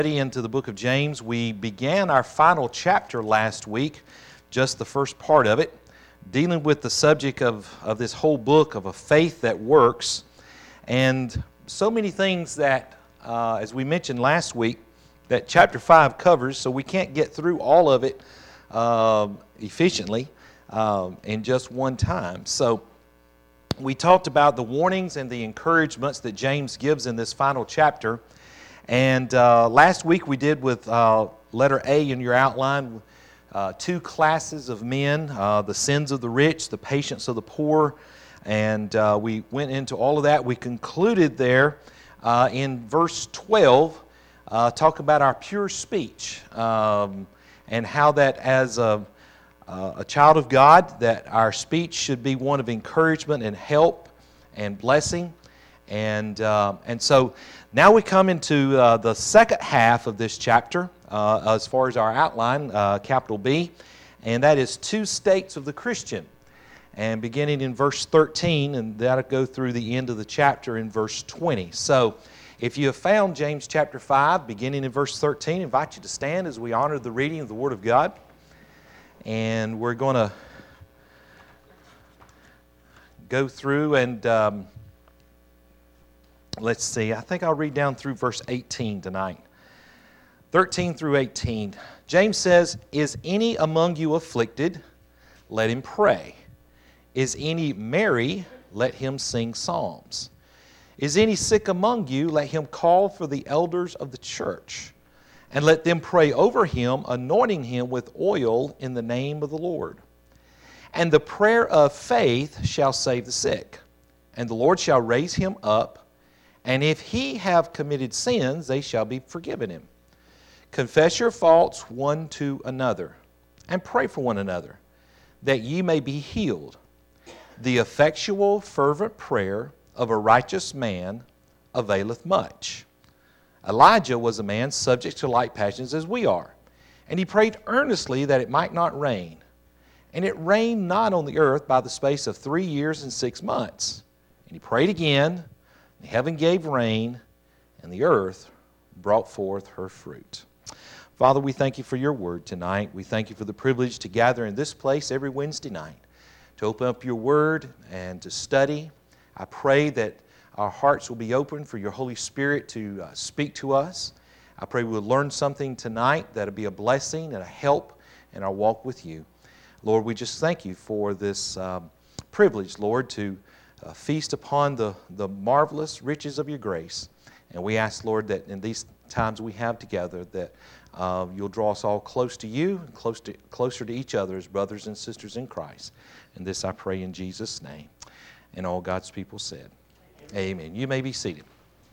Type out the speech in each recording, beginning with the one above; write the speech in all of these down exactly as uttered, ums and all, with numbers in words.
Into the book of James. We began our final chapter last week, just the first part of it, dealing with the subject of, of this whole book of a faith that works, and so many things that, uh, as we mentioned last week, that chapter five covers, so we can't get through all of it uh, efficiently uh, in just one time. So we talked about the warnings and the encouragements that James gives in this final chapter. And uh, last week we did with uh, letter A in your outline, uh, two classes of men, uh, the sins of the rich, the patience of the poor, and uh, we went into all of that. We concluded there uh, in verse twelve, uh, talk about our pure speech um, and how that as a, uh, a child of God, that our speech should be one of encouragement and help and blessing. And uh, and so now we come into uh, the second half of this chapter uh, as far as our outline, uh, capital B, and that is two states of the Christian. And beginning in verse thirteen, and that'll go through the end of the chapter in verse twenty. So if you have found James chapter five, beginning in verse thirteen, I invite you to stand as we honor the reading of the Word of God. And we're going to go through and... Um, Let's see, I think I'll read down through verse eighteen tonight. thirteen through eighteen. James says, "Is any among you afflicted? Let him pray. Is any merry? Let him sing psalms. Is any sick among you? Let him call for the elders of the church, and let them pray over him, anointing him with oil in the name of the Lord. And the prayer of faith shall save the sick, and the Lord shall raise him up. And if he have committed sins, they shall be forgiven him. Confess your faults one to another, and pray for one another, that ye may be healed. The effectual, fervent prayer of a righteous man availeth much. Elijah was a man subject to like passions as we are, and he prayed earnestly that it might not rain. And it rained not on the earth by the space of three years and six months. And he prayed again, and heaven gave rain, and the earth brought forth her fruit." Father, we thank you for your word tonight. We thank you for the privilege to gather in this place every Wednesday night, to open up your word and to study. I pray that our hearts will be open for your Holy Spirit to uh, speak to us. I pray we'll learn something tonight that'll be a blessing and a help in our walk with you. Lord, we just thank you for this um, privilege, Lord, to Uh, feast upon the, the marvelous riches of your grace. And we ask, Lord, that in these times we have together, that uh, you'll draw us all close to you, and close to, closer to each other as brothers and sisters in Christ. And this I pray in Jesus' name. And all God's people said, Amen. Amen. You may be seated.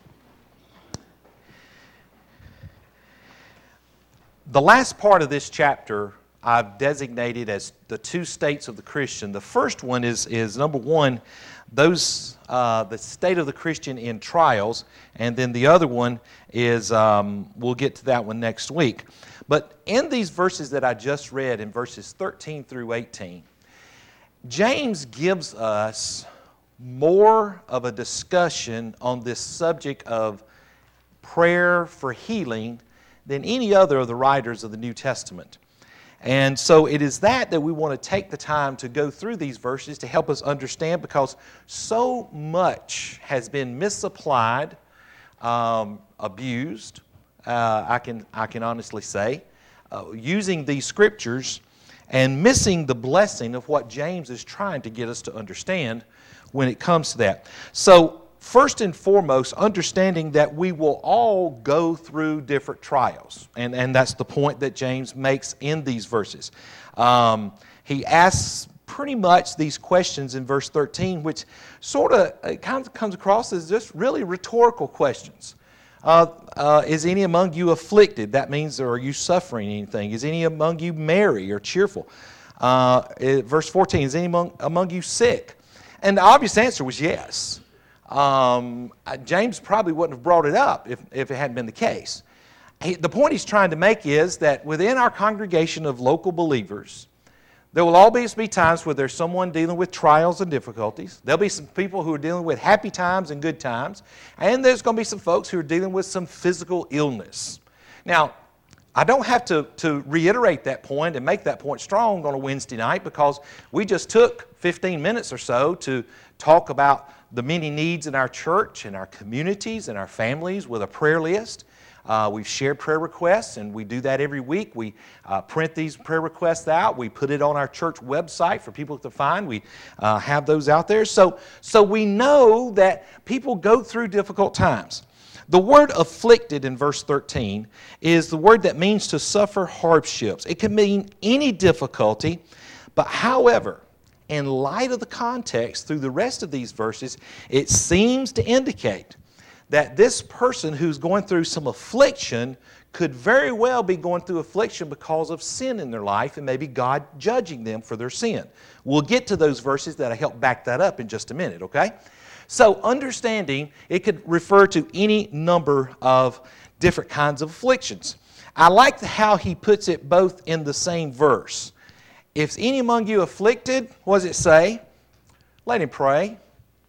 The last part of this chapter I've designated as the two states of the Christian. The first one is, is number one, those uh, the state of the Christian in trials, and then the other one is, um, we'll get to that one next week. But in these verses that I just read, in verses thirteen through eighteen, James gives us more of a discussion on this subject of prayer for healing than any other of the writers of the New Testament. And so it is that that we want to take the time to go through these verses to help us understand, because so much has been misapplied, um, abused, uh, I can, I can honestly say, uh, using these scriptures and missing the blessing of what James is trying to get us to understand when it comes to that. So first and foremost, understanding that we will all go through different trials. And, and that's the point that James makes in these verses. Um, he asks pretty much these questions in verse thirteen, which sort of it kind of comes across as just really rhetorical questions. Uh, uh, is any among you afflicted? That means, are you suffering anything? Is any among you merry or cheerful? Uh, verse fourteen, is any among, among you sick? And the obvious answer was yes. Um, James probably wouldn't have brought it up if, if it hadn't been the case. He, the point he's trying to make is that within our congregation of local believers, there will always be times where there's someone dealing with trials and difficulties. There'll be some people who are dealing with happy times and good times. And there's going to be some folks who are dealing with some physical illness. Now, I don't have to, to reiterate that point and make that point strong on a Wednesday night, because we just took fifteen minutes or so to talk about the many needs in our church, in our communities, in our families with a prayer list. Uh, we've shared prayer requests, and we do that every week. We uh, print these prayer requests out. We put it on our church website for people to find. We uh, have those out there. So, so we know that people go through difficult times. The word afflicted in verse thirteen is the word that means to suffer hardships. It can mean any difficulty, but however, in light of the context through the rest of these verses, it seems to indicate that this person who's going through some affliction could very well be going through affliction because of sin in their life, and maybe God judging them for their sin. We'll get to those verses that'll help back that up in just a minute, okay? So understanding, it could refer to any number of different kinds of afflictions. I like how he puts it both in the same verse. If any among you afflicted, what does it say? Let him pray.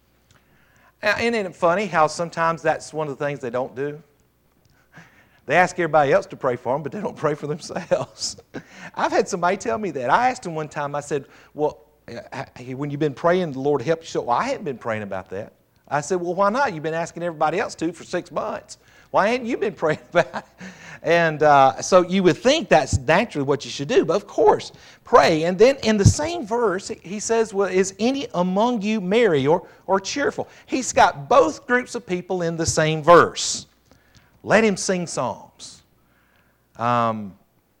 Isn't it funny how sometimes that's one of the things they don't do? They ask everybody else to pray for them, but they don't pray for themselves. I've had somebody tell me that. I asked him one time, I said, well, when you've been praying, the Lord help you. So, well, I hadn't been praying about that. I said, well, why not? You've been asking everybody else to for six months. Why hadn't you been praying about it? And uh, so you would think that's naturally what you should do. But of course, pray. And then in the same verse, he says, well, is any among you merry or, or cheerful? He's got both groups of people in the same verse. Let him sing psalms. Um,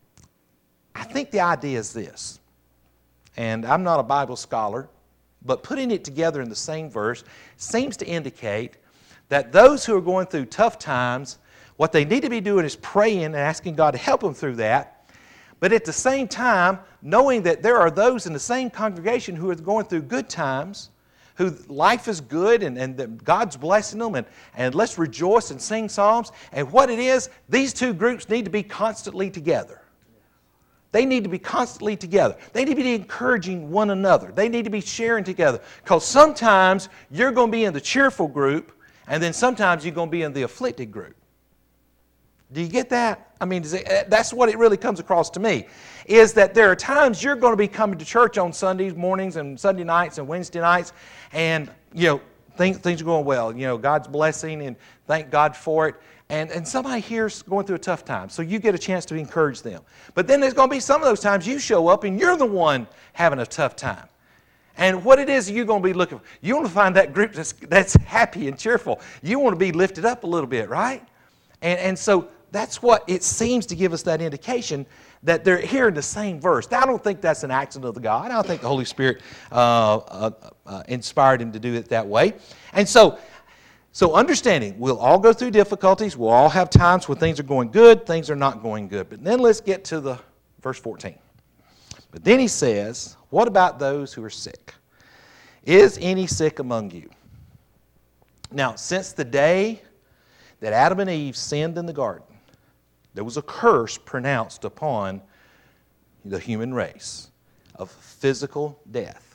I think the idea is this. And I'm not a Bible scholar, but putting it together in the same verse seems to indicate that those who are going through tough times, what they need to be doing is praying and asking God to help them through that. But at the same time, knowing that there are those in the same congregation who are going through good times, who life is good and, and that God's blessing them, and, and let's rejoice and sing psalms. And what it is, these two groups need to be constantly together. They need to be constantly together. They need to be encouraging one another. They need to be sharing together. Because sometimes you're going to be in the cheerful group, and then sometimes you're going to be in the afflicted group. Do you get that? I mean, that's what it really comes across to me, is that there are times you're going to be coming to church on Sundays mornings and Sunday nights and Wednesday nights, and, you know, things, things are going well. You know, God's blessing, and thank God for it. And, and somebody here's going through a tough time, so you get a chance to encourage them. But then there's going to be some of those times you show up and you're the one having a tough time. And what it is you're going to be looking for, you want to find that group that's, that's happy and cheerful. You want to be lifted up a little bit, right? And, and so that's what it seems to give us that indication that they're here in the same verse. Now, I don't think that's an accident of the God. I don't think the Holy Spirit uh, uh, uh, inspired him to do it that way. And so, so understanding, we'll all go through difficulties. We'll all have times when things are going good, things are not going good. But then let's get to the verse fourteen. But then he says, what about those who are sick? Is any sick among you? Now, since the day that Adam and Eve sinned in the garden, there was a curse pronounced upon the human race of physical death.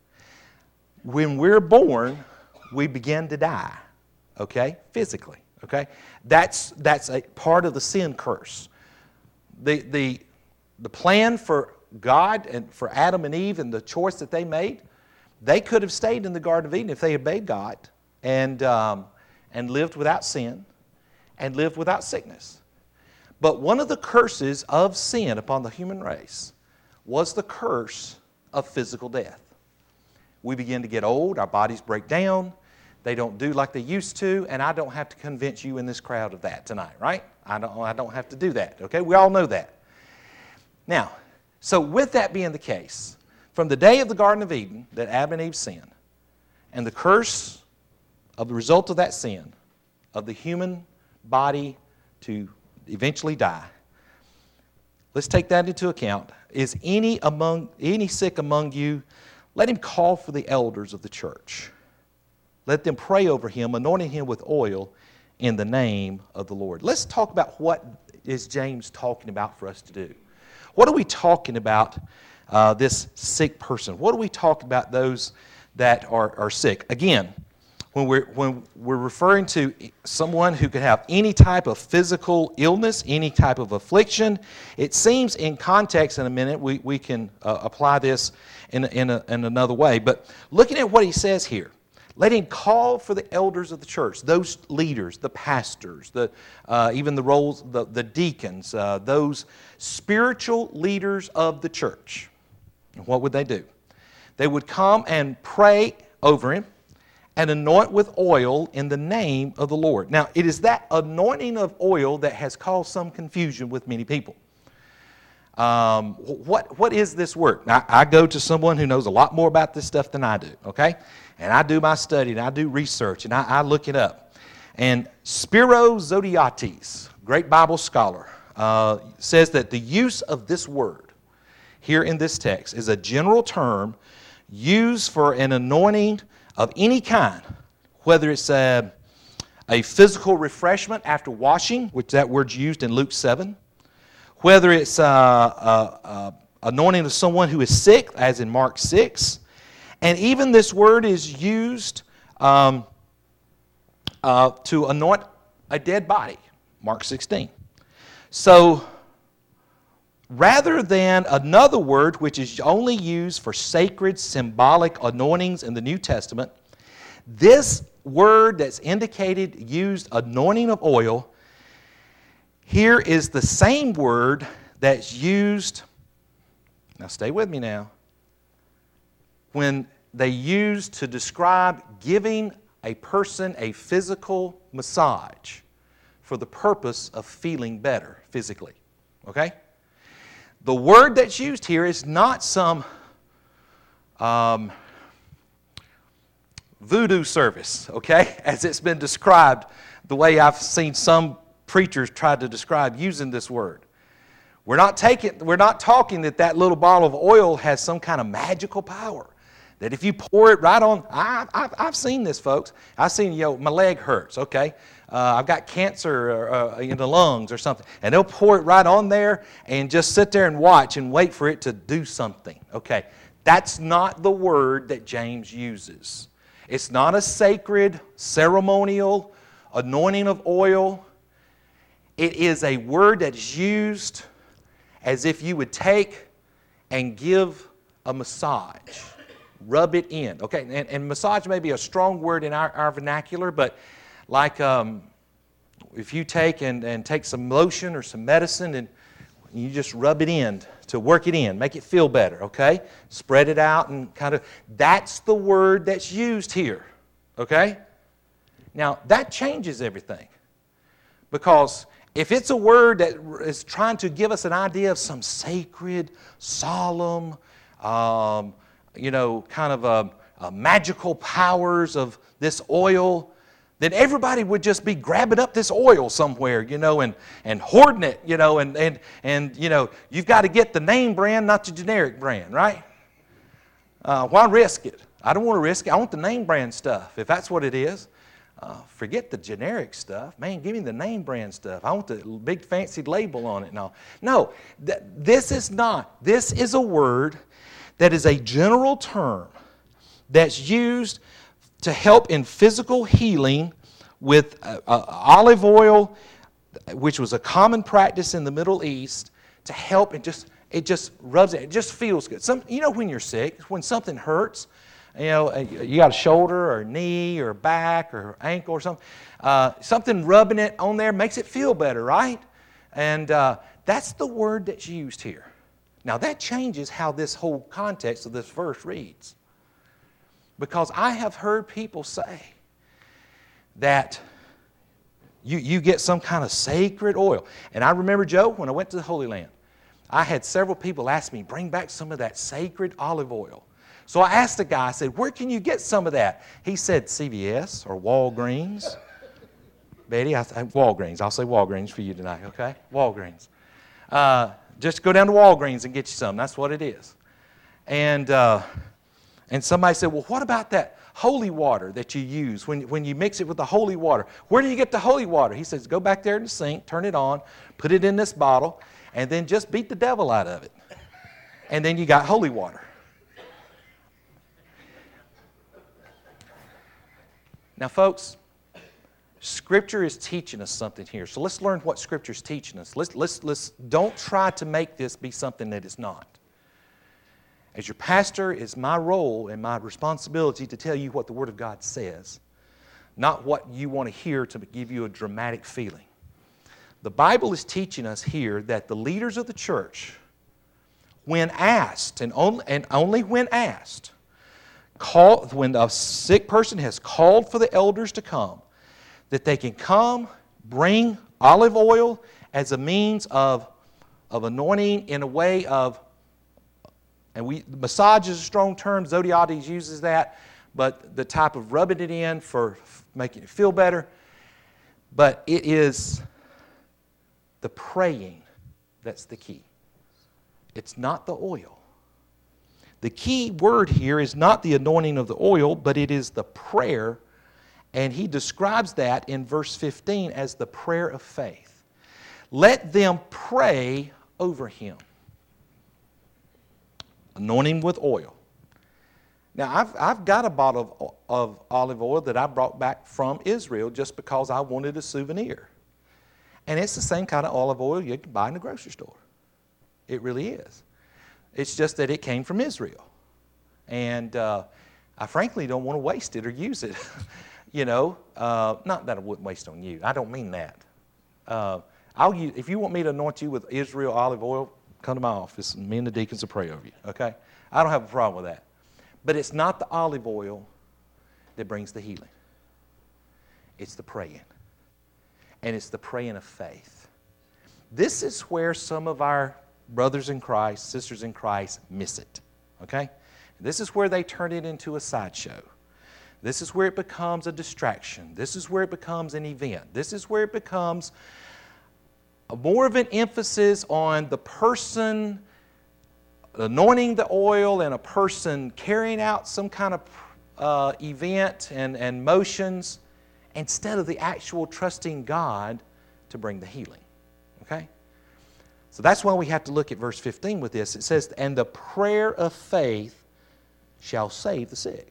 When we're born, we begin to die, okay, physically, okay? That's, that's a part of the sin curse. The, the, the plan for God and for Adam and Eve and the choice that they made, they could have stayed in the Garden of Eden if they obeyed God and, um, and lived without sin and lived without sickness. But one of the curses of sin upon the human race was the curse of physical death. We begin to get old, our bodies break down, they don't do like they used to, and I don't have to convince you in this crowd of that tonight, right? I don't, I don't have to do that, okay? We all know that. Now, so with that being the case, from the day of the Garden of Eden that Adam and Eve sinned, and the curse of the result of that sin, of the human body to eventually die, let's take that into account. Is any among any sick among you? Let him call for the elders of the church. Let them pray over him, anointing him with oil in the name of the Lord. Let's talk about what is James talking about for us to do. What are we talking about, uh, this sick person? What are we talking about those that are, are sick? Again, when we're, when we're referring to someone who could have any type of physical illness, any type of affliction, it seems in context in a minute we, we can uh, apply this in, in, a, in another way. But looking at what he says here, let him call for the elders of the church, those leaders, the pastors, the, uh, even the roles, the, the deacons, uh, those spiritual leaders of the church. And what would they do? They would come and pray over him and anoint with oil in the name of the Lord. Now, it is that anointing of oil that has caused some confusion with many people. Um, what, what is this word? Now, I go to someone who knows a lot more about this stuff than I do, okay? And I do my study, and I do research, and I, I look it up. And Spiro Zodhiates, great Bible scholar, uh, says that the use of this word here in this text is a general term used for an anointing of any kind, whether it's a, a physical refreshment after washing, which that word's used in Luke seven, whether it's uh, uh, uh, anointing of someone who is sick, as in Mark six, and even this word is used um, uh, to anoint a dead body, Mark sixteen. So, rather than another word which is only used for sacred, symbolic anointings in the New Testament, this word that's indicated, used anointing of oil, here is the same word that's used, now stay with me now, when they use to describe giving a person a physical massage for the purpose of feeling better physically. Okay? The word that's used here is not some um, voodoo service, okay, as it's been described the way I've seen some preachers try to describe using this word. We're not taking, we're not talking that that little bottle of oil has some kind of magical power. That if you pour it right on, I, I've, I've seen this, folks. I've seen, you know, my leg hurts, okay? Uh, I've got cancer uh, in the lungs or something. And they'll pour it right on there and just sit there and watch and wait for it to do something, okay? That's not the word that James uses. It's not a sacred, ceremonial anointing of oil. It is a word that is used as if you would take and give a massage. Rub it in. Okay, and, and massage may be a strong word in our, our vernacular, but like um, if you take and, and take some lotion or some medicine and you just rub it in to work it in, make it feel better, okay? Spread it out and kind of, that's the word that's used here, okay? Now, that changes everything because if it's a word that is trying to give us an idea of some sacred, solemn, um, you know, kind of a, a magical powers of this oil, then everybody would just be grabbing up this oil somewhere, you know, and, and hoarding it, you know, and, and, and, you know, you've got to get the name brand, not the generic brand, right? Uh, why risk it? I don't want to risk it. I want the name brand stuff, if that's what it is. Uh, forget the generic stuff. Man, give me the name brand stuff. I want the big fancy label on it and all. No, th- this is not. This is a word that is a general term that's used to help in physical healing with uh, uh, olive oil, which was a common practice in the Middle East, to help and just, it just rubs it. It just feels good. Some, you know when you're sick, when something hurts, you know, you got a shoulder or knee or back or ankle or something. Uh, something rubbing it on there makes it feel better, right? And uh, that's the word that's used here. Now that changes how this whole context of this verse reads. Because I have heard people say that you, you get some kind of sacred oil. And I remember, Joe, when I went to the Holy Land, I had several people ask me, bring back some of that sacred olive oil. So I asked the guy, I said, where can you get some of that? He said, C V S or Walgreens. Betty, I th- Walgreens. I'll say Walgreens for you tonight, okay? Walgreens. Uh, just go down to Walgreens and get you some. That's what it is. And uh, and somebody said, well, what about that holy water that you use when, when you mix it with the holy water? Where do you get the holy water? He says, go back there in the sink, turn it on, put it in this bottle, and then just beat the devil out of it. And then you got holy water. Now, folks, Scripture is teaching us something here. So let's learn what Scripture is teaching us. Let's, let's, let's, don't try to make this be something that it's not. As your pastor, it's my role and my responsibility to tell you what the Word of God says, not what you want to hear to give you a dramatic feeling. The Bible is teaching us here that the leaders of the church, when asked, and only, and only when asked, call, when a sick person has called for the elders to come, that they can come, bring olive oil as a means of, of anointing in a way of, and we massage is a strong term, Zodhiates uses that, but the type of rubbing it in for making it feel better. But it is the praying that's the key. It's not the oil. The key word here is not the anointing of the oil, but it is the prayer. And he describes that in verse fifteen as the prayer of faith. Let them pray over him. Anointing with oil. Now, I've, I've got a bottle of, of olive oil that I brought back from Israel just because I wanted a souvenir. And it's the same kind of olive oil you can buy in the grocery store. It really is. It's just that it came from Israel. And uh, I frankly don't want to waste it or use it. you know, uh, not that I wouldn't waste on you. I don't mean that. Uh, I'll use, if you want me to anoint you with Israel olive oil, come to my office and me and the deacons will pray over you, okay? I don't have a problem with that. But it's not the olive oil that brings the healing. It's the praying. And it's the praying of faith. This is where some of our brothers in Christ, sisters in Christ miss it, okay? This is where they turn it into a sideshow. This is where it becomes a distraction. This is where it becomes an event. This is where it becomes more of an emphasis on the person anointing the oil and a person carrying out some kind of uh, event and, and motions instead of the actual trusting God to bring the healing. Okay? So that's why we have to look at verse fifteen with this. It says, and the prayer of faith shall save the sick.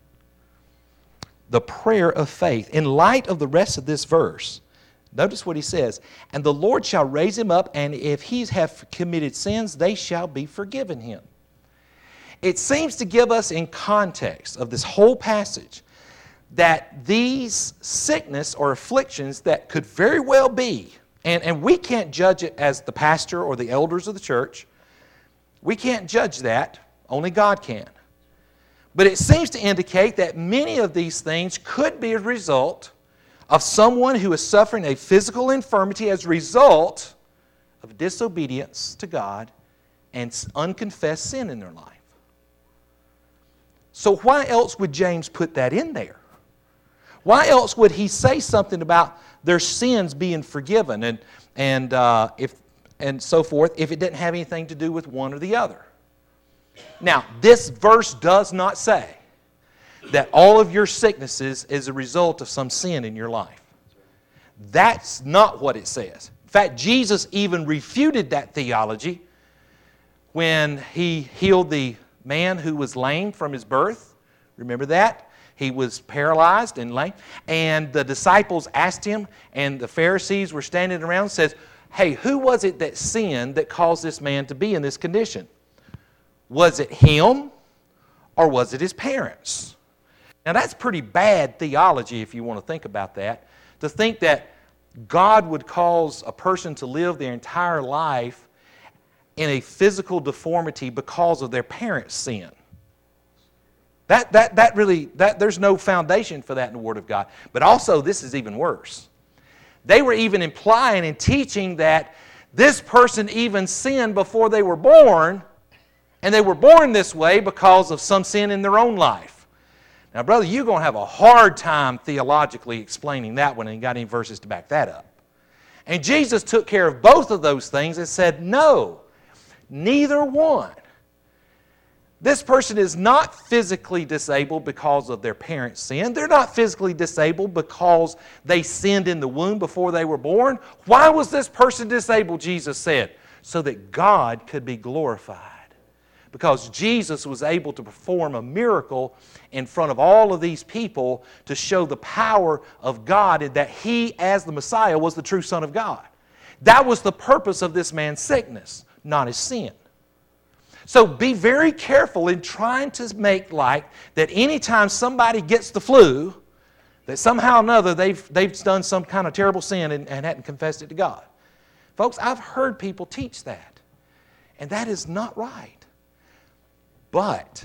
The prayer of faith. In light of the rest of this verse, notice what he says, and the Lord shall raise him up, and if he have committed sins, they shall be forgiven him. It seems to give us in context of this whole passage that these sickness or afflictions that could very well be, and, and we can't judge it as the pastor or the elders of the church. We can't judge that. Only God can. But it seems to indicate that many of these things could be a result of someone who is suffering a physical infirmity as a result of disobedience to God and unconfessed sin in their life. So why else would James put that in there? Why else would he say something about their sins being forgiven and, and, uh, if, and so forth if it didn't have anything to do with one or the other? Now, this verse does not say that all of your sicknesses is a result of some sin in your life. That's not what it says. In fact, Jesus even refuted that theology when he healed the man who was lame from his birth. Remember that? He was paralyzed and lame. And the disciples asked him, and the Pharisees were standing around and says, hey, who was it that sinned that caused this man to be in this condition? Was it him or was it his parents? Now that's pretty bad theology if you want to think about that. To think that God would cause a person to live their entire life in a physical deformity because of their parents' sin. That, that, that really, that, there's no foundation for that in the Word of God. But also, this is even worse. They were even implying and teaching that this person even sinned before they were born, and they were born this way because of some sin in their own life. Now, brother, you're going to have a hard time theologically explaining that one, and you got any verses to back that up. And Jesus took care of both of those things and said, no, neither one. This person is not physically disabled because of their parents' sin. They're not physically disabled because they sinned in the womb before they were born. Why was this person disabled, Jesus said? So that God could be glorified because Jesus was able to perform a miracle in front of all of these people to show the power of God and that He, as the Messiah, was the true Son of God. That was the purpose of this man's sickness, not his sin. So be very careful in trying to make like that anytime somebody gets the flu, that somehow or another they've, they've done some kind of terrible sin and, and hadn't confessed it to God. Folks, I've heard people teach that, and that is not right. But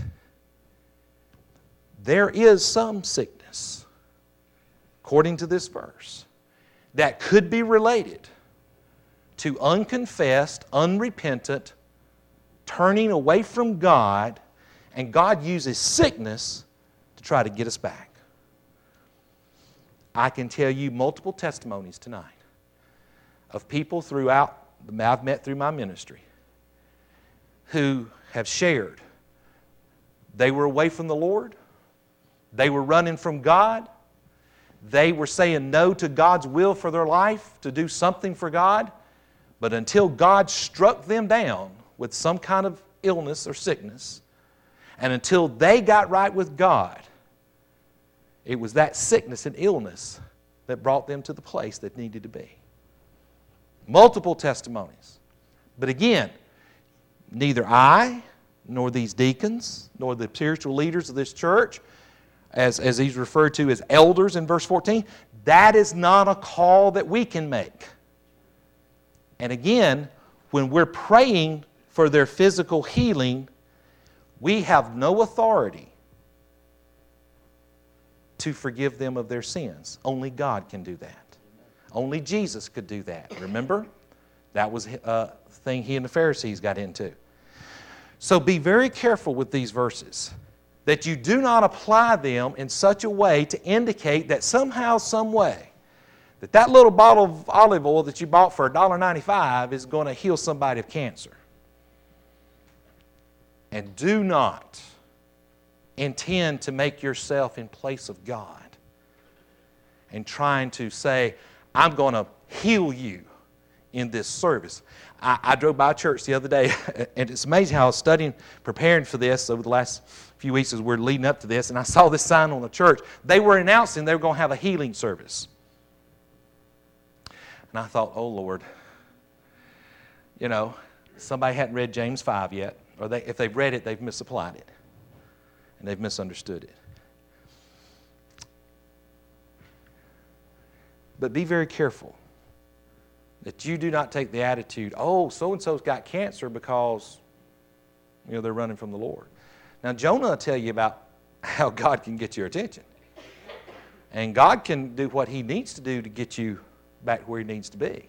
there is some sickness, according to this verse, that could be related to unconfessed, unrepentant, turning away from God, and God uses sickness to try to get us back. I can tell you multiple testimonies tonight of people throughout, I've met through my ministry, who have shared they were away from the Lord, they were running from God, they were saying no to God's will for their life, to do something for God, but until God struck them down with some kind of illness or sickness, and until they got right with God, it was that sickness and illness that brought them to the place that needed to be. Multiple testimonies. But again, neither I, nor these deacons, nor the spiritual leaders of this church, as, as he's referred to as elders in verse fourteen, that is not a call that we can make. And again, when we're praying for their physical healing, we have no authority to forgive them of their sins. Only God can do that. Only Jesus could do that. Remember? That was a thing he and the Pharisees got into. So be very careful with these verses, that you do not apply them in such a way to indicate that somehow, some way, that that little bottle of olive oil that you bought for one dollar ninety-five is going to heal somebody of cancer. And do not intend to make yourself in place of God and trying to say, I'm going to heal you in this service. I, I drove by a church the other day, and it's amazing how I was studying, preparing for this over the last few weeks as we're leading up to this, and I saw this sign on the church. They were announcing they were going to have a healing service. And I thought, oh, Lord, you know, somebody hadn't read James five yet, or they, if they've read it, they've misapplied it, and they've misunderstood it. But be very careful that you do not take the attitude, oh, so-and-so's got cancer because, you know, they're running from the Lord. Now, Jonah will tell you about how God can get your attention. And God can do what He needs to do to get you back where He needs to be.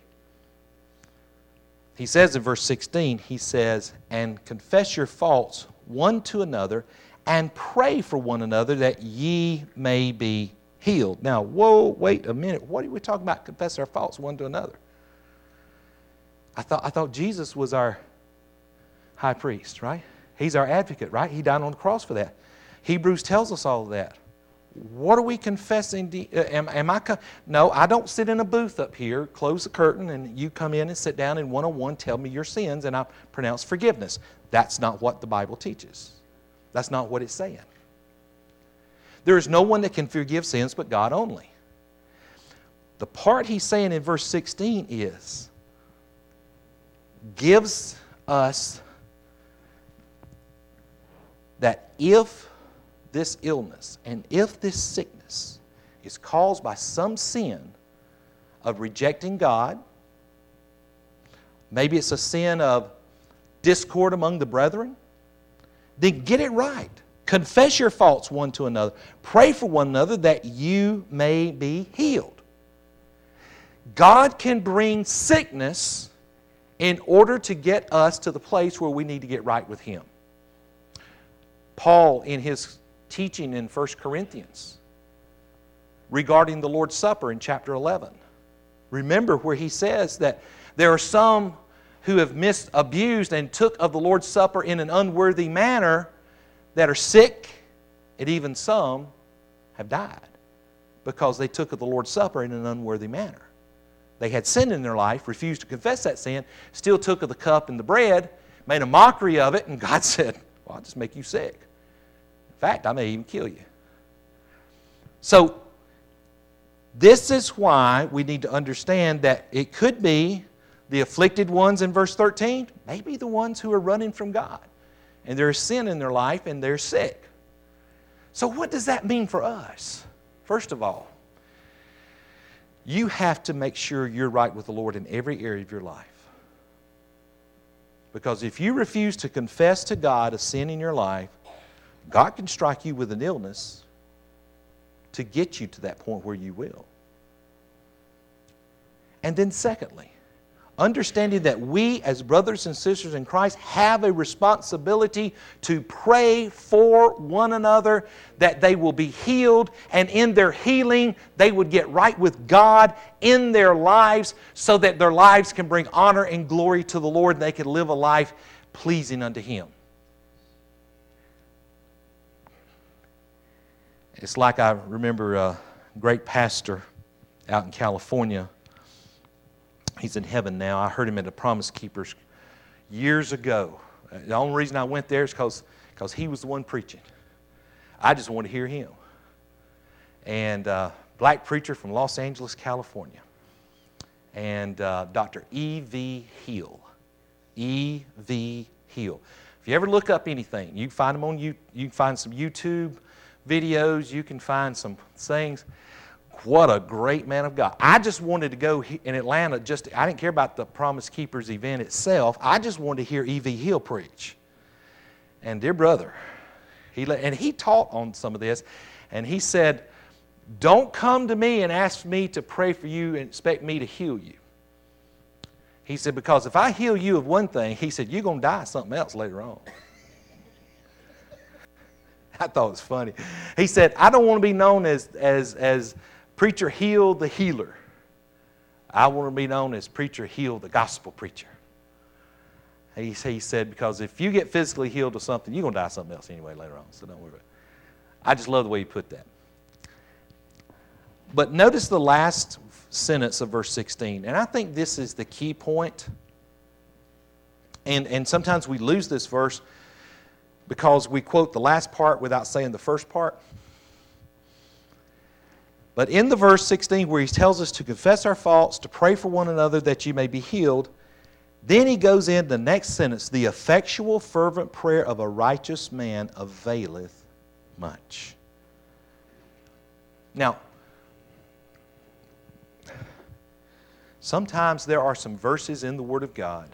He says in verse sixteen, He says, and confess your faults one to another, and pray for one another that ye may be healed. Now, whoa, wait a minute. What are we talking about? Confess our faults one to another. I thought, I thought Jesus was our high priest, right? He's our advocate, right? He died on the cross for that. Hebrews tells us all of that. What are we confessing? To, uh, am, am I? Co- no, I don't sit in a booth up here, close the curtain, and you come in and sit down and one-on-one tell me your sins, and I pronounce forgiveness. That's not what the Bible teaches. That's not what it's saying. There is no one that can forgive sins but God only. The part he's saying in verse sixteen is, gives us that if this illness and if this sickness is caused by some sin of rejecting God, maybe it's a sin of discord among the brethren, then get it right. Confess your faults one to another. Pray for one another that you may be healed. God can bring sickness in order to get us to the place where we need to get right with Him. Paul, in his teaching in First Corinthians regarding the Lord's Supper in chapter eleven, remember where he says that there are some who have misused and took of the Lord's Supper in an unworthy manner that are sick, and even some have died because they took of the Lord's Supper in an unworthy manner. They had sin in their life, refused to confess that sin, still took of the cup and the bread, made a mockery of it, and God said, Well, I'll just make you sick. In fact, I may even kill you. So, this is why we need to understand that it could be the afflicted ones in verse thirteen, maybe the ones who are running from God. And there's sin in their life and they're sick. So what does that mean for us? First of all, you have to make sure you're right with the Lord in every area of your life. Because if you refuse to confess to God a sin in your life, God can strike you with an illness to get you to that point where you will. And then secondly, understanding that we as brothers and sisters in Christ have a responsibility to pray for one another that they will be healed, and in their healing they would get right with God in their lives so that their lives can bring honor and glory to the Lord and they can live a life pleasing unto Him. It's like I remember a great pastor out in California. He's in heaven now. I heard him at the Promise Keepers years ago. The only reason I went there is because because he was the one preaching. I just wanted to hear him. And uh, black preacher from Los Angeles, California. And uh, Doctor E V Hill. E V Hill. If you ever look up anything, you can find them on you. You can find some YouTube videos. You can find some things. What a great man of God. I just wanted to go in Atlanta. Just I didn't care about the Promise Keepers event itself. I just wanted to hear E V Hill preach. And dear brother, he and he taught on some of this. And he said, don't come to me and ask me to pray for you and expect me to heal you. He said, because if I heal you of one thing, he said, you're going to die of something else later on. I thought it was funny. He said, I don't want to be known as, as, as Preacher Hill the healer. I want to be known as Preacher Hill the gospel preacher. He, he said, because if you get physically healed of something, you're going to die of something else anyway later on, so don't worry about it. I just love the way he put that. But notice the last sentence of verse sixteen, and I think this is the key point. And, and sometimes we lose this verse because we quote the last part without saying the first part. But in the verse sixteen where he tells us to confess our faults, to pray for one another that you may be healed, then he goes in the next sentence, the effectual fervent prayer of a righteous man availeth much. Now, sometimes there are some verses in the Word of God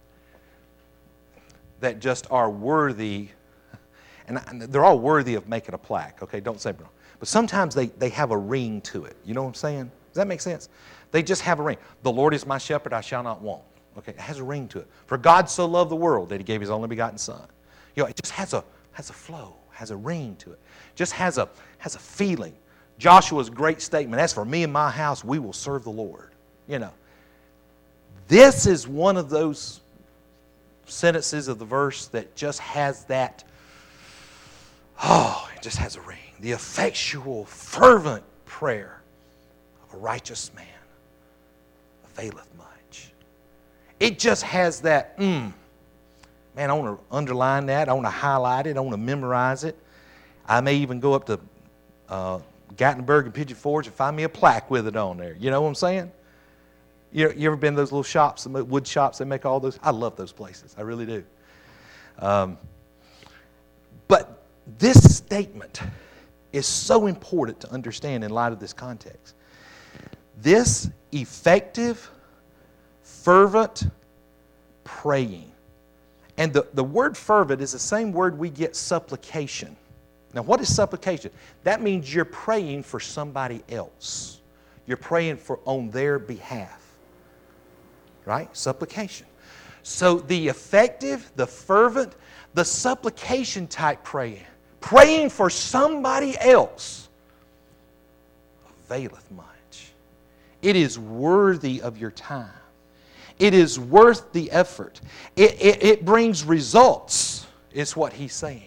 that just are worthy, and they're all worthy of making a plaque, okay? Don't say wrong. But sometimes they, they have a ring to it. You know what I'm saying? Does that make sense? They just have a ring. The Lord is my shepherd, I shall not want. Okay, it has a ring to it. For God so loved the world that He gave His only begotten Son. You know, it just has a has a flow, has a ring to it. Just has a has a feeling. Joshua's great statement, as for me and my house, we will serve the Lord. You know. This is one of those sentences of the verse that just has that, oh, it just has a ring. The effectual, fervent prayer of a righteous man availeth much. It just has that, mm, man, I want to underline that. I want to highlight it. I want to memorize it. I may even go up to uh, Gatlinburg and Pigeon Forge and find me a plaque with it on there. You know what I'm saying? You, you ever been to those little shops, wood shops that make all those? I love those places. I really do. Um, but this statement is so important to understand in light of this context. This effective, fervent praying. And the, the word fervent is the same word we get supplication. Now, what is supplication? That means you're praying for somebody else. You're praying for on their behalf. Right? Supplication. So the effective, the fervent, the supplication type praying, praying for somebody else, availeth much. It is worthy of your time. It is worth the effort. It, it, it brings results, is what he's saying.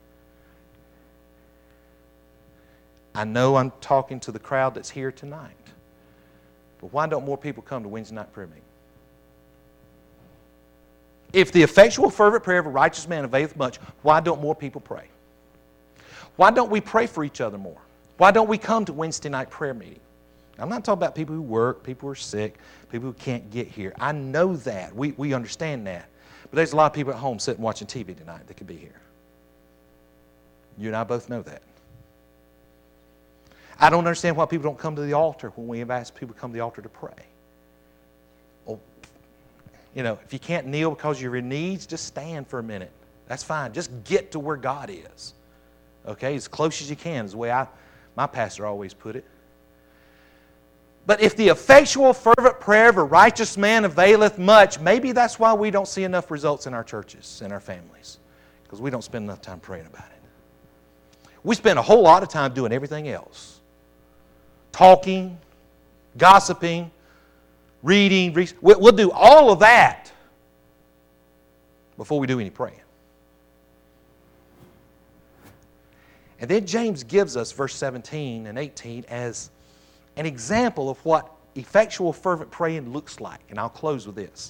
I know I'm talking to the crowd that's here tonight, but why don't more people come to Wednesday night prayer meeting? If the effectual fervent prayer of a righteous man availeth much, why don't more people pray? Why don't we pray for each other more? Why don't we come to Wednesday night prayer meeting? I'm not talking about people who work, people who are sick, people who can't get here. I know that. We, we understand that. But there's a lot of people at home sitting watching T V tonight that could be here. You and I both know that. I don't understand why people don't come to the altar when we have asked people to come to the altar to pray. Well, you know, if you can't kneel because of your needs, just stand for a minute. That's fine. Just get to where God is. Okay, as close as you can is the way I, my pastor always put it. But if the effectual fervent prayer of a righteous man availeth much, maybe that's why we don't see enough results in our churches, in our families. Because we don't spend enough time praying about it. We spend a whole lot of time doing everything else. Talking, gossiping, reading. Re- we'll do all of that before we do any praying. And then James gives us verse seventeen and eighteen as an example of what effectual fervent praying looks like. And I'll close with this.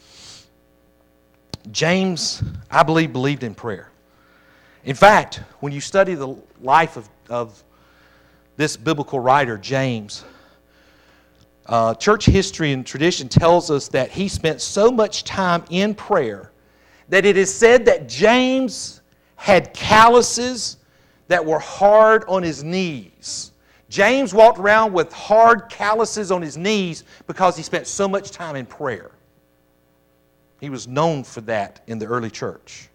James, I believe, believed in prayer. In fact, when you study the life of, of this biblical writer, James, uh, church history and tradition tells us that he spent so much time in prayer that it is said that James had calluses that were hard on his knees. James walked around with hard calluses on his knees because he spent so much time in prayer. He was known for that in the early church.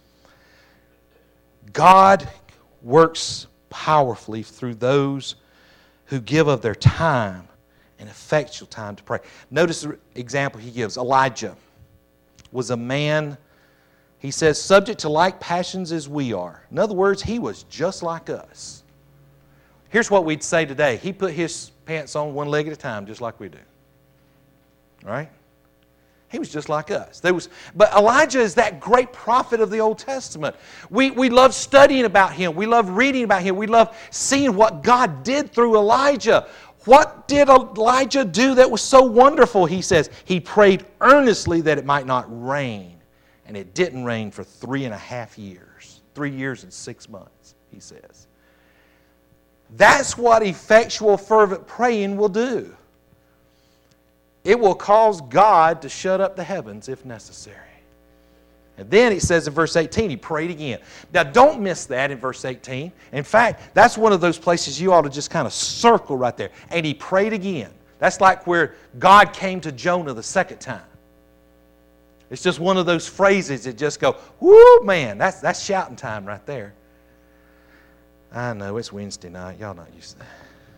God works powerfully through those who give of their time and effectual time to pray. Notice the example he gives. Elijah was a man, he says, subject to like passions as we are. In other words, he was just like us. Here's what we'd say today. He put his pants on one leg at a time, just like we do. All right? He was just like us. There was, but Elijah is that great prophet of the Old Testament. We, we love studying about him. We love reading about him. We love seeing what God did through Elijah. What did Elijah do that was so wonderful? He says, he prayed earnestly that it might not rain. And it didn't rain for three and a half years. Three years and six months, he says. That's what effectual fervent praying will do. It will cause God to shut up the heavens if necessary. And then it says in verse eighteen, he prayed again. Now don't miss that in verse eighteen. In fact, that's one of those places you ought to just kind of circle right there. And he prayed again. That's like where God came to Jonah the second time. It's just one of those phrases that just go, whoo, man, that's, that's shouting time right there. I know, it's Wednesday night. Y'all not used to that.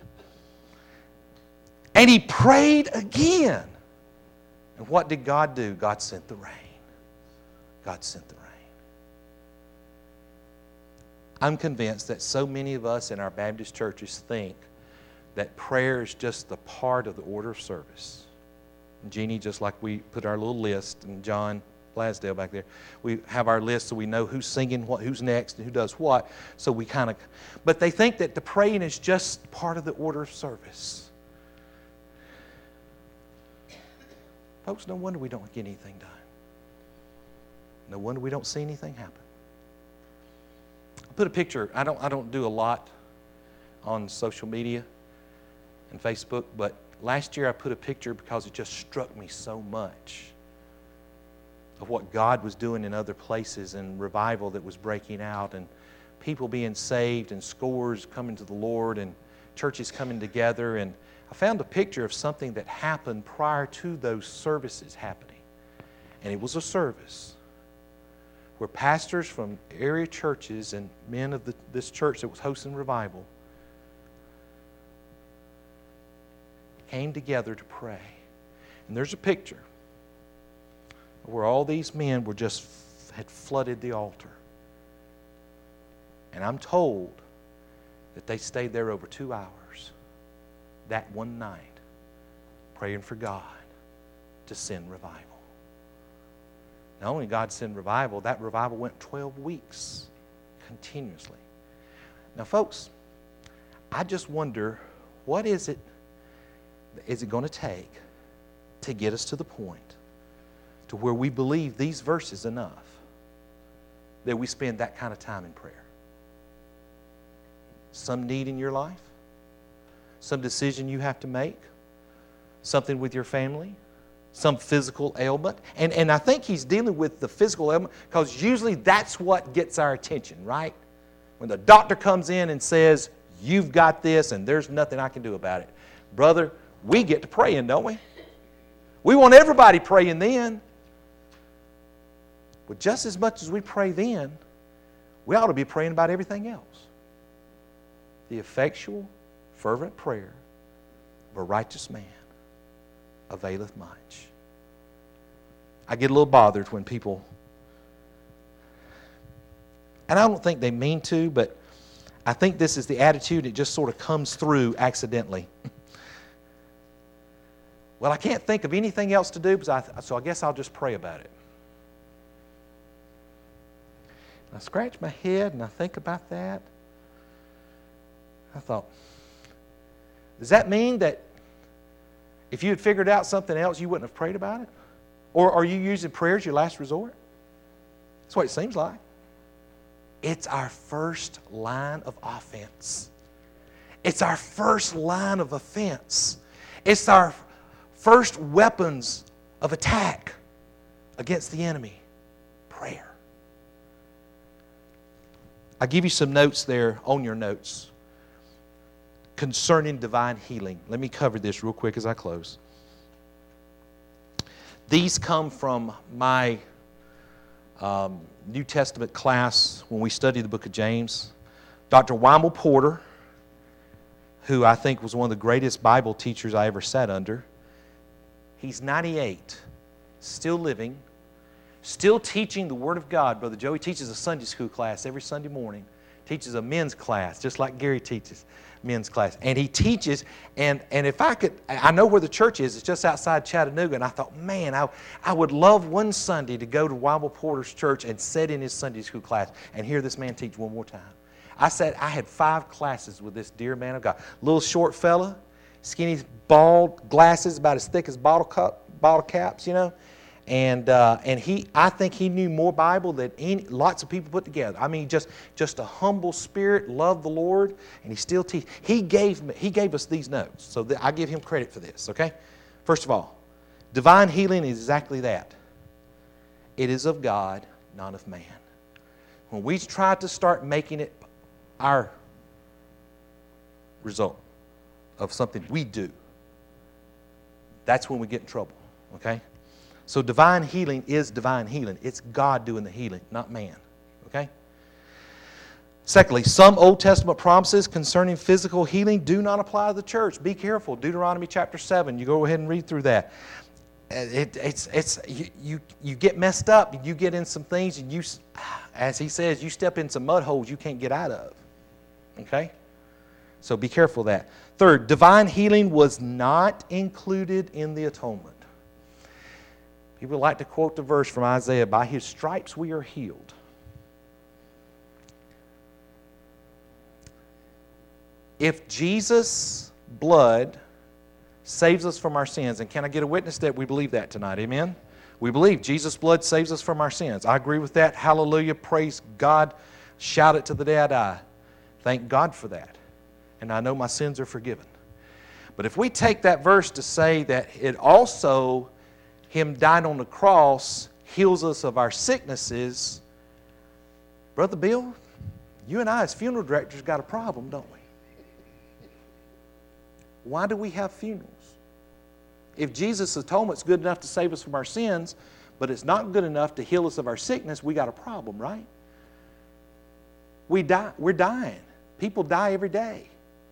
And he prayed again. And what did God do? God sent the rain. God sent the rain. I'm convinced that so many of us in our Baptist churches think that prayer is just the part of the order of service. And Jeannie, just like we put our little list, and John Blasdale back there, we have our list so we know who's singing, what, who's next, and who does what. So we kind of, but they think that the praying is just part of the order of service. Folks, no wonder we don't get anything done. No wonder we don't see anything happen. I put a picture. I don't, I don't do a lot on social media and Facebook, but last year I put a picture because it just struck me so much of what God was doing in other places and revival that was breaking out and people being saved and scores coming to the Lord and churches coming together. And I found a picture of something that happened prior to those services happening. And it was a service where pastors from area churches and men of the, this church that was hosting revival came together to pray. And there's a picture where all these men were just had flooded the altar. And I'm told that they stayed there over two hours that one night praying for God to send revival. Not only God send revival, that revival went twelve weeks continuously. Now, folks, I just wonder, what is it is it going to take to get us to the point to where we believe these verses enough that we spend that kind of time in prayer. Some need in your life, some decision you have to make, something with your family, some physical ailment. And, and I think he's dealing with the physical ailment because usually that's what gets our attention, right? When the doctor comes in and says, you've got this and there's nothing I can do about it. Brother, we get to praying, don't we? We want everybody praying then. But just as much as we pray then, we ought to be praying about everything else. The effectual, fervent prayer of a righteous man availeth much. I get a little bothered when people, and I don't think they mean to, but I think this is the attitude. It just sort of comes through accidentally. Well, I can't think of anything else to do, so I guess I'll just pray about it. I scratch my head and I think about that. I thought, does that mean that if you had figured out something else, you wouldn't have prayed about it? Or are you using prayer as your last resort? That's what it seems like. It's our first line of offense. It's our first line of offense. It's our first weapons of attack against the enemy. Prayer. I give you some notes there on your notes concerning divine healing. Let me cover this real quick as I close. These come from my um, New Testament class when we studied the book of James. Doctor Wymal Porter, who I think was one of the greatest Bible teachers I ever sat under, he's ninety-eight, still living, still teaching the Word of God. Brother Joey teaches a Sunday school class every Sunday morning. Teaches a men's class, just like Gary teaches men's class. And he teaches, and, and if I could, I know where the church is. It's just outside Chattanooga. And I thought, man, I, I would love one Sunday to go to Wymal Porter's church and sit in his Sunday school class and hear this man teach one more time. I said, I had five classes with this dear man of God. Little short fella, skinny, bald, glasses about as thick as bottle cup, bottle caps, you know. And uh, and he, I think he knew more Bible than any, lots of people put together. I mean, just just a humble spirit, loved the Lord, and he still teach. He gave me, he gave us these notes, so that I give him credit for this. Okay, first of all, divine healing is exactly that. It is of God, not of man. When we try to start making it our result of something we do, that's when we get in trouble. Okay. So divine healing is divine healing. It's God doing the healing, not man. Okay? Secondly, some Old Testament promises concerning physical healing do not apply to the church. Be careful. Deuteronomy chapter seven. You go ahead and read through that. It, it's, it's, you, you, you get messed up. You get in some things, and you, as he says, you step in some mud holes you can't get out of. Okay? So be careful of that. Third, divine healing was not included in the atonement. People like to quote the verse from Isaiah, by his stripes we are healed. If Jesus' blood saves us from our sins, and can I get a witness that we believe that tonight? Amen? We believe Jesus' blood saves us from our sins. I agree with that. Hallelujah. Praise God. Shout it to the day I die. Thank God for that. And I know my sins are forgiven. But if we take that verse to say that it also, him dying on the cross heals us of our sicknesses, Brother Bill, you and I as funeral directors got a problem, don't we? Why do we have funerals? If Jesus' atonement is good enough to save us from our sins, but it's not good enough to heal us of our sickness, we got a problem, right? We die, we're dying. People die every day.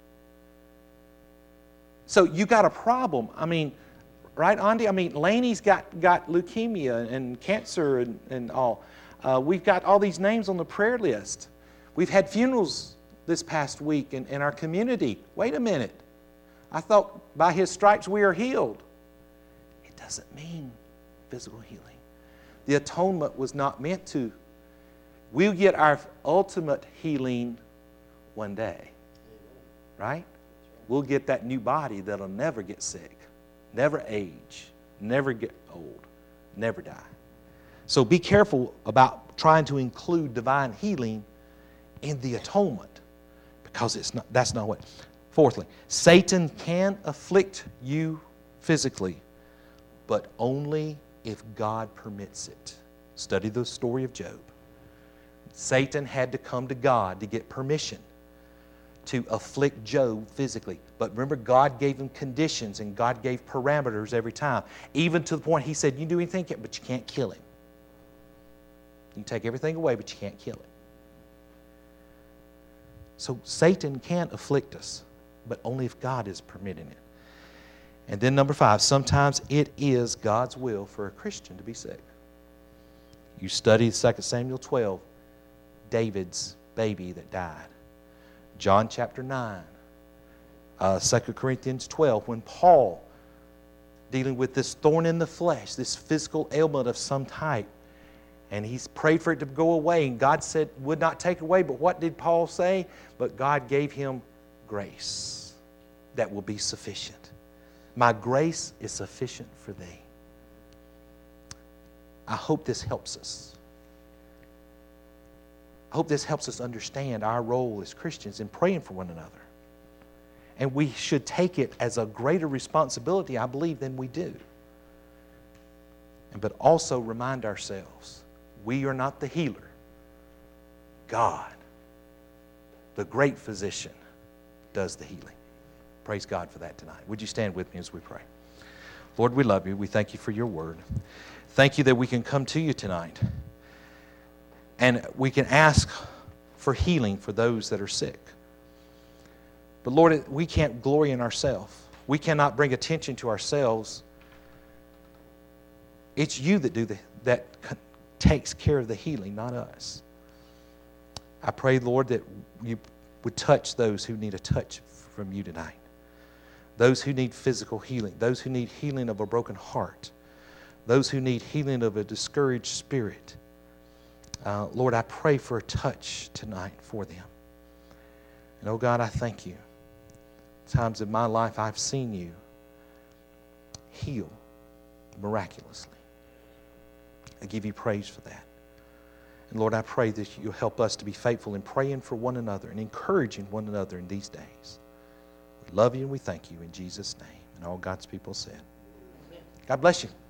So you got a problem. I mean, right, Andy? I mean, Laney's got, got leukemia and cancer and, and all. Uh, we've got all these names on the prayer list. We've had funerals this past week in, in our community. Wait a minute. I thought by his stripes we are healed. It doesn't mean physical healing. The atonement was not meant to. We'll get our ultimate healing one day. Right? We'll get that new body that'll never get sick, never age, never get old. never die. So be careful about trying to include divine healing in the atonement, because it's not, that's not what. Fourthly, Satan can afflict you physically, but only if God permits it. Study the story of Job. Satan had to come to God to get permission to afflict Job physically. But remember, God gave him conditions and God gave parameters every time. Even to the point he said, you can do anything, but you can't kill him. You can take everything away, but you can't kill him. So Satan can afflict us, but only if God is permitting it. And then number five, sometimes it is God's will for a Christian to be sick. You study Second Samuel twelve, David's baby that died. John chapter nine, uh, Second Corinthians twelve, when Paul, dealing with this thorn in the flesh, this physical ailment of some type, and he's prayed for it to go away, and God said would not take it away, but what did Paul say? But God gave him grace that will be sufficient. My grace is sufficient for thee. I hope this helps us. I hope this helps us understand our role as Christians in praying for one another. And we should take it as a greater responsibility, I believe, than we do. But also remind ourselves, we are not the healer. God, the great physician, does the healing. Praise God for that tonight. Would you stand with me as we pray? Lord, we love you. We thank you for your word. Thank you that we can come to you tonight and we can ask for healing for those that are sick. But Lord, we can't glory in ourselves. We cannot bring attention to ourselves. It's you that do the, that takes care of the healing, not us. I pray, Lord, that you would touch those who need a touch from you tonight. Those who need physical healing. Those who need healing of a broken heart. Those who need healing of a discouraged spirit. Uh, Lord, I pray for a touch tonight for them. And oh God, I thank you. Times in my life I've seen you heal miraculously. I give you praise for that. And Lord, I pray that you'll help us to be faithful in praying for one another and encouraging one another in these days. We love you and we thank you in Jesus' name. And all God's people said. God bless you.